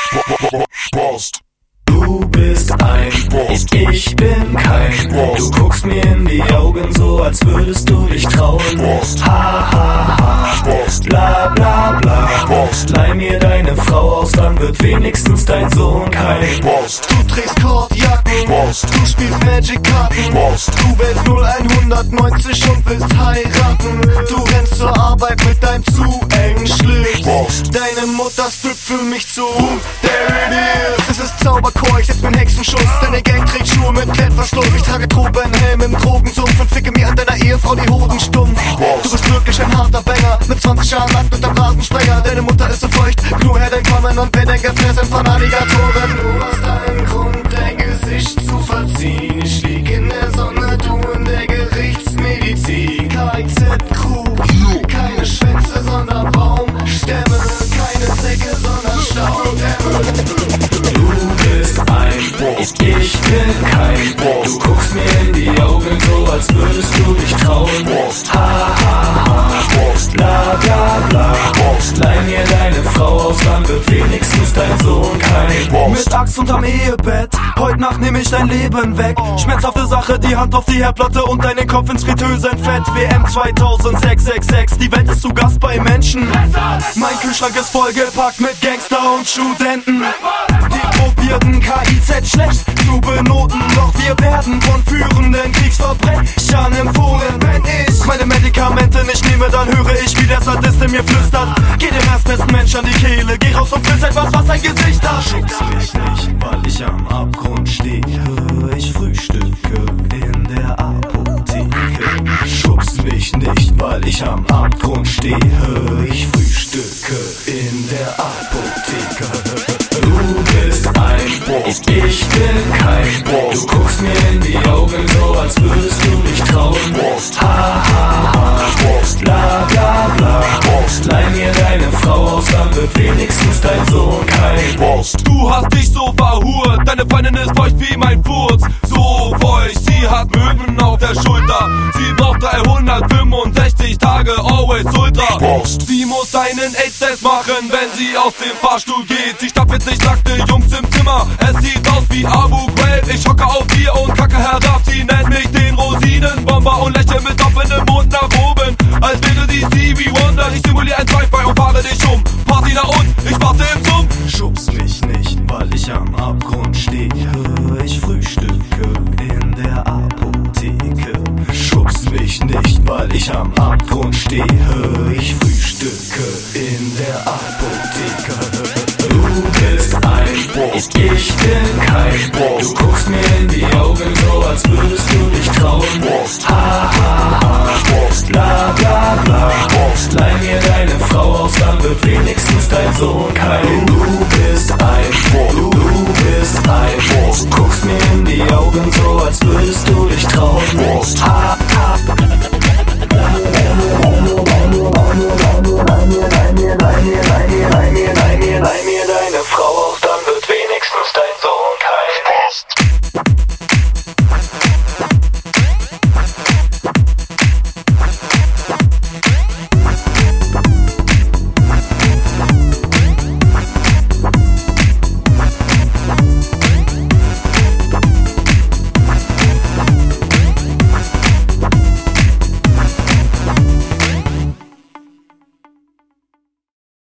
Spaß. Du bist ein Boss, ich bin kein Boss. Du guckst mir in die Augen so, als würdest du dich trauen. Ha ha ha, bla bla bla. Leih mir deine Frau aus, dann wird wenigstens dein Sohn kein Boss. Du trägst Kordjacken, du spielst Magic-Karten. Du wählst 0190 und willst heiraten. Du rennst zur Arbeit mit deinem zu engen Schlips. Deine Mutter strippt für mich zu. There it is, es ist Zauberchor, ich setz mir Hexenschuss. Deine Gang trägt Schuhe mit Klettverschluss. Ich trage Tropenhelm im Drogensumpf und ficke mir an deiner Ehefrau die Hoden stumpf. Du bist wirklich ein harter Banger, mit 20 Jahren Nackt und am Rasensprenger. Deine Mutter ist so feucht, nur her dein Kommen und bin ein Gefressen von Alligatoren. Du hast einen Grund, dein Gesicht zu verziehen. Ich lieg in der Sonne, du in der Gerichtsmedizin. KIZ-Crew, keine Schwänze, sondern Baumstämme. Keine Säcke, sondern Staudämme. Du bist ein Boss, ich bin kein Boss. Du guckst mir in die Augen so, als würdest du dich trauen. Ha ha ha, bla bla bla. Leih mir deine Frau aus, dann wird wenigstens dein Sohn kein Boss. Mit Axt unterm Ehebett, heute Nacht nehm ich dein Leben weg. Schmerzhafte Sache, die Hand auf die Herdplatte und deinen Kopf ins Fritteusenfett. WM 2006, die Welt ist zu Gast bei Menschen. Mein Kühlschrank ist vollgepackt mit Gangster und Studenten. Die Gruppierten KIZ schlecht zu benoten, doch wir werden von führenden Kriegsverbrechern empfohlen. Wenn ich meine Medikamente nicht nehme, dann höre ich, wie der Sadist in mir flüstert. Geh dem erstbesten Mensch an die Kehle, geh raus und friss etwas, was ein Gesicht hat. Schubst mich nicht, weil ich am Abgrund stehe. Ich frühstücke in der Apotheke. Schubst mich nicht, weil ich am Abgrund stehe. Ich frühstücke in der Apotheke. Du bist ein Boss, ich bin kein Boss. Du guckst mir in die Augen so, als würdest du dich trauen. Ha ha ha, bla bla bla. Leih mir deine Frau aus, dann wird wenigstens dein Sohn kein Boss. Du hast dich so verhurt, deine Freundin ist feucht wie mein Furz. So feucht, sie hat Möwen auf der Schulter. Sie braucht 365 Tage, always ultra. Sie muss einen AIDS-Test machen, wenn sie aus dem Fahrstuhl geht. Sie stapelt sich nackte Jungs im Zimmer, es sieht aus wie Abu Ghraib. Ich hocke auf Bier und kacke herab, sie nennt mich den Rosinenbomber und lächle mit offenem Mund nach oben, als wäre die Stevie Wonder. Ich simuliere ein Drive-By und fahre dich um. Party nach unten, ich warte im Sumpf. Schubst mich nicht, weil ich am Abgrund stehe. Ich frühstücke in der Apotheke. Schubst mich nicht, weil ich am Abgrund stehe. Ich frühstücke in der Apotheke. Du bist ein Boss, ich bin kein Boss. Du guckst mir in die Augen so, als würdest du dich trauen. Ha ha ha, bla bla bla. Leih mir deine Frau aus, dann wird wenigstens dein Sohn kein. Du bist ein Boss, du bist ein Boss. Du guckst mir in die Augen so, als würdest du dich trauen. Ha ha. Leih mir deine Frau